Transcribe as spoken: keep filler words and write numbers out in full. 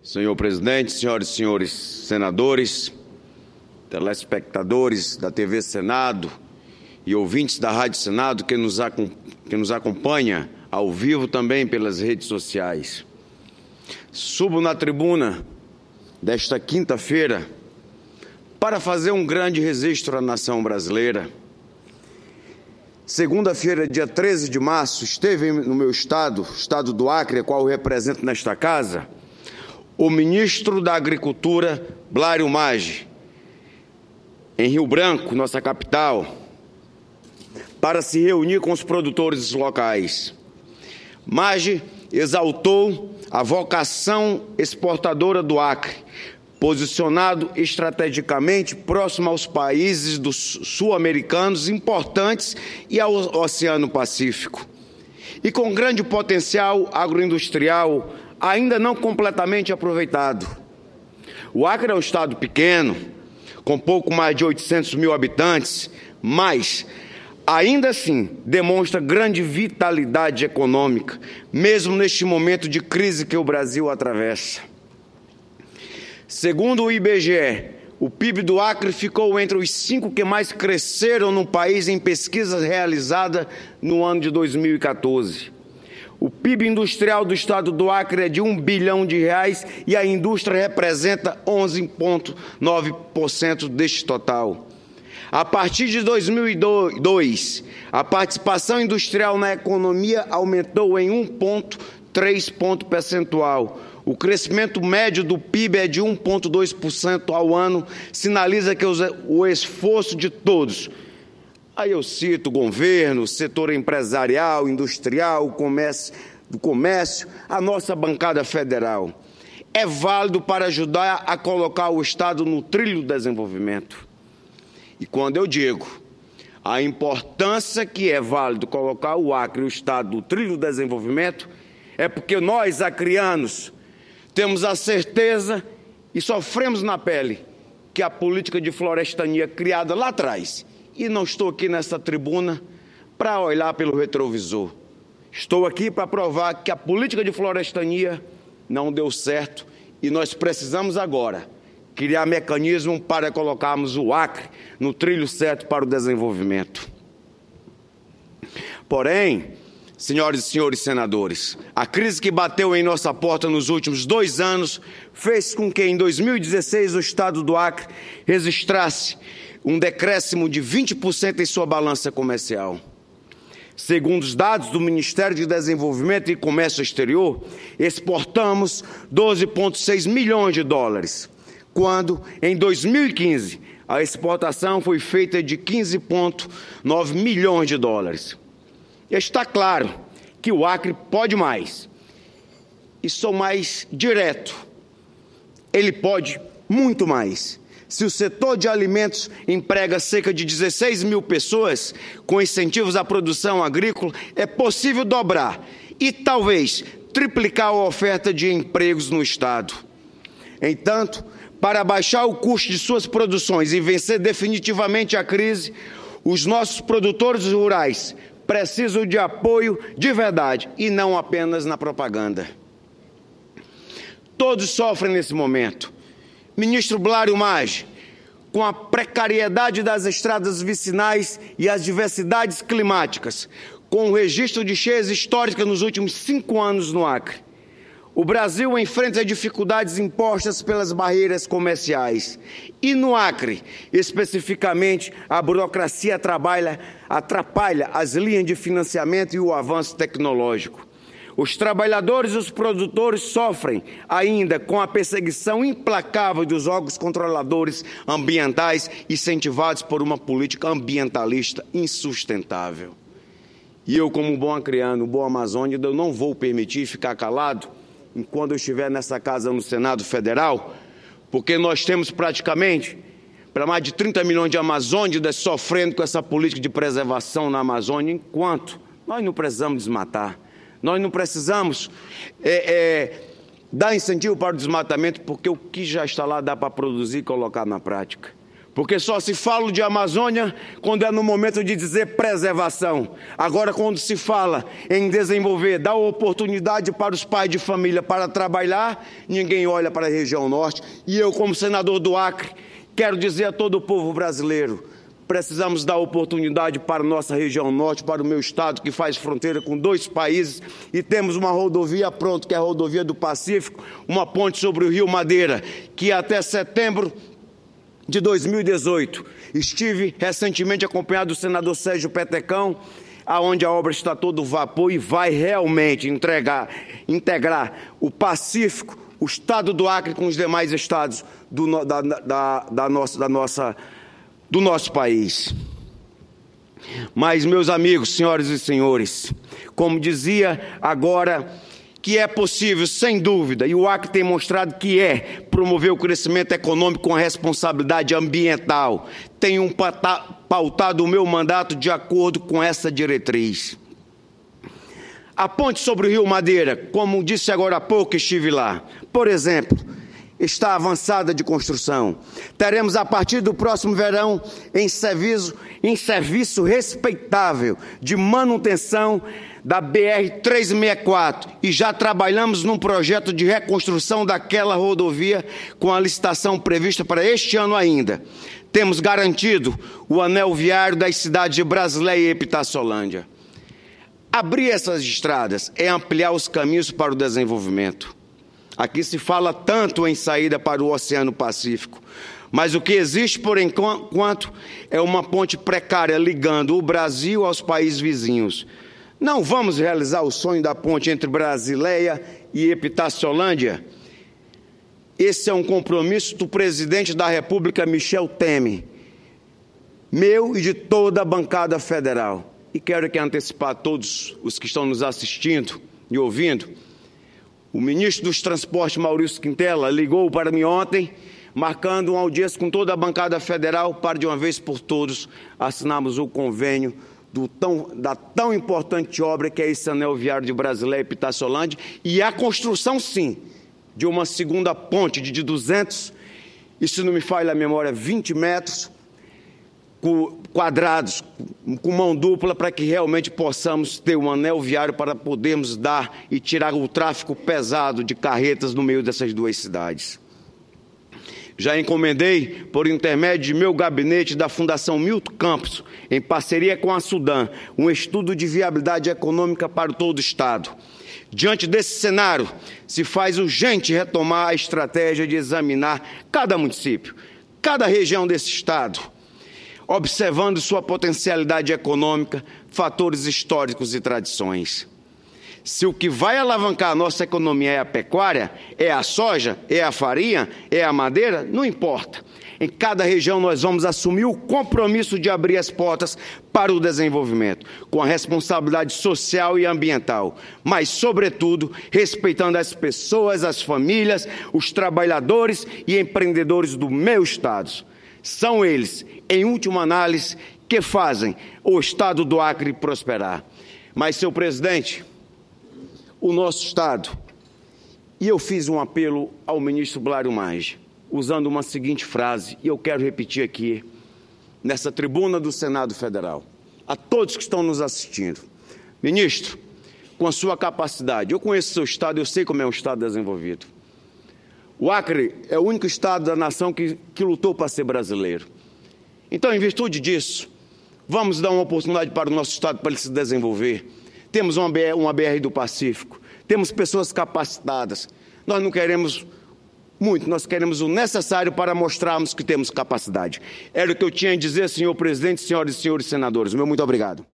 Senhor presidente, senhoras e senhores senadores, telespectadores da T V Senado e ouvintes da Rádio Senado que nos, que nos acompanha ao vivo também pelas redes sociais. Subo na tribuna desta quinta-feira para fazer um grande registro à nação brasileira. Segunda-feira, dia treze de março, esteve no meu estado, estado do Acre, a qual eu represento nesta casa, o ministro da Agricultura, Blário Maggi, em Rio Branco, nossa capital, para se reunir com os produtores locais. Maggi exaltou a vocação exportadora do Acre, posicionado estrategicamente próximo aos países sul-americanos importantes e ao Oceano Pacífico, e com grande potencial agroindustrial ainda não completamente aproveitado. O Acre é um estado pequeno, com pouco mais de oitocentos mil habitantes, mas ainda assim demonstra grande vitalidade econômica, mesmo neste momento de crise que o Brasil atravessa. Segundo o I B G E, o P I B do Acre ficou entre os cinco que mais cresceram no país em pesquisa realizada no ano de dois mil e quatorze. O P I B industrial do estado do Acre é de um bilhão de reais e a indústria representa onze vírgula nove por cento deste total. A partir de dois mil e dois, a participação industrial na economia aumentou em um vírgula três ponto percentual. O crescimento médio do P I B é de um vírgula dois por cento ao ano, sinaliza que o esforço de todos, aí eu cito o governo, setor empresarial, industrial, o comércio, do comércio, a nossa bancada federal, é válido para ajudar a colocar o Estado no trilho do desenvolvimento. E quando eu digo a importância que é válido colocar o Acre e o Estado no trilho do desenvolvimento, é porque nós, acrianos, temos a certeza e sofremos na pele que a política de florestania criada lá atrás, e não estou aqui nessa tribuna para olhar pelo retrovisor, estou aqui para provar que a política de florestania não deu certo e nós precisamos agora criar mecanismo para colocarmos o Acre no trilho certo para o desenvolvimento. Porém, senhoras e senhores senadores, a crise que bateu em nossa porta nos últimos dois anos fez com que em dois mil e dezesseis o estado do Acre registrasse um decréscimo de vinte por cento em sua balança comercial. Segundo os dados do Ministério de Desenvolvimento e Comércio Exterior, exportamos doze vírgula seis milhões de dólares, quando em dois mil e quinze a exportação foi feita de quinze vírgula nove milhões de dólares. Está claro que o Acre pode mais, e sou mais direto, ele pode muito mais. Se o setor de alimentos emprega cerca de dezesseis mil pessoas, com incentivos à produção agrícola, é possível dobrar e talvez triplicar a oferta de empregos no estado. Entanto, para baixar o custo de suas produções e vencer definitivamente a crise, os nossos produtores rurais precisam de apoio de verdade e não apenas na propaganda. Todos sofrem nesse momento. Ministro Blário Maggi, com a precariedade das estradas vicinais e as diversidades climáticas, com o registro de cheias históricas nos últimos cinco anos no Acre, o Brasil enfrenta dificuldades impostas pelas barreiras comerciais. E no Acre, especificamente, a burocracia trabalha, atrapalha as linhas de financiamento e o avanço tecnológico. Os trabalhadores e os produtores sofrem ainda com a perseguição implacável dos órgãos controladores ambientais incentivados por uma política ambientalista insustentável. E eu, como bom acreano, bom amazônida, eu não vou permitir ficar calado enquanto eu estiver nessa casa no Senado Federal, porque nós temos praticamente para mais de trinta milhões de amazônidas sofrendo com essa política de preservação na Amazônia, enquanto nós não precisamos desmatar. Nós não precisamos é, é, dar incentivo para o desmatamento, porque o que já está lá dá para produzir e colocar na prática. Porque só se fala de Amazônia quando é no momento de dizer preservação. Agora, quando se fala em desenvolver, dar oportunidade para os pais de família para trabalhar, ninguém olha para a região norte. E eu, como senador do Acre, quero dizer a todo o povo brasileiro, precisamos dar oportunidade para a nossa região norte, para o meu estado, que faz fronteira com dois países, e temos uma rodovia pronta, que é a rodovia do Pacífico, uma ponte sobre o Rio Madeira, que até setembro de dois mil e dezoito, estive recentemente acompanhado do senador Sérgio Petecão, aonde a obra está todo vapor e vai realmente entregar, integrar o Pacífico, o estado do Acre com os demais estados do, da, da, da nossa, da nossa, do nosso país. Mas, meus amigos, senhoras e senhores, como dizia agora, que é possível, sem dúvida, e o Acre tem mostrado que é, promover o crescimento econômico com a responsabilidade ambiental. Tenho pautado o meu mandato de acordo com essa diretriz. A ponte sobre o Rio Madeira, como disse agora há pouco, estive lá, por exemplo, está avançada de construção. Teremos, a partir do próximo verão, em serviço, em serviço respeitável de manutenção da B R trezentos e sessenta e quatro, e já trabalhamos num projeto de reconstrução daquela rodovia com a licitação prevista para este ano ainda. Temos garantido o anel viário das cidades de Brasileia e Epitáciolândia. Abrir essas estradas é ampliar os caminhos para o desenvolvimento. Aqui se fala tanto em saída para o Oceano Pacífico, mas o que existe, por enquanto, é uma ponte precária ligando o Brasil aos países vizinhos. Não vamos realizar o sonho da ponte entre Brasileia e Epitáciolândia? Esse é um compromisso do presidente da República, Michel Temer, meu e de toda a bancada federal. E quero aqui antecipar a todos os que estão nos assistindo e ouvindo. O ministro dos Transportes, Maurício Quintela, ligou para mim ontem, marcando uma audiência com toda a bancada federal para, de uma vez por todas, assinarmos o convênio do tão, da tão importante obra que é esse anel viário de Brasileia e Epitáciolândia, e a construção, sim, de uma segunda ponte de duzentos, e se não me falha a memória, vinte metros quadrados, com mão dupla, para que realmente possamos ter um anel viário para podermos dar e tirar o tráfego pesado de carretas no meio dessas duas cidades. Já encomendei, por intermédio de meu gabinete da Fundação Milton Campos, em parceria com a Sudan, um estudo de viabilidade econômica para todo o Estado. Diante desse cenário, se faz urgente retomar a estratégia de examinar cada município, cada região desse Estado, observando sua potencialidade econômica, fatores históricos e tradições. Se o que vai alavancar a nossa economia é a pecuária, é a soja, é a farinha, é a madeira, não importa. Em cada região nós vamos assumir o compromisso de abrir as portas para o desenvolvimento, com a responsabilidade social e ambiental, mas, sobretudo, respeitando as pessoas, as famílias, os trabalhadores e empreendedores do meu Estado. São eles, em última análise, que fazem o Estado do Acre prosperar. Mas, senhor presidente, o nosso Estado, e eu fiz um apelo ao ministro Blário Maggi, usando uma seguinte frase, e eu quero repetir aqui, nessa tribuna do Senado Federal, a todos que estão nos assistindo. Ministro, com a sua capacidade, eu conheço o seu Estado, eu sei como é um Estado desenvolvido. O Acre é o único Estado da nação que, que lutou para ser brasileiro. Então, em virtude disso, vamos dar uma oportunidade para o nosso Estado para ele se desenvolver. Temos uma B R, uma B R do Pacífico, temos pessoas capacitadas. Nós não queremos muito, nós queremos o necessário para mostrarmos que temos capacidade. Era o que eu tinha a dizer, senhor presidente, senhoras e senhores senadores. Meu muito obrigado.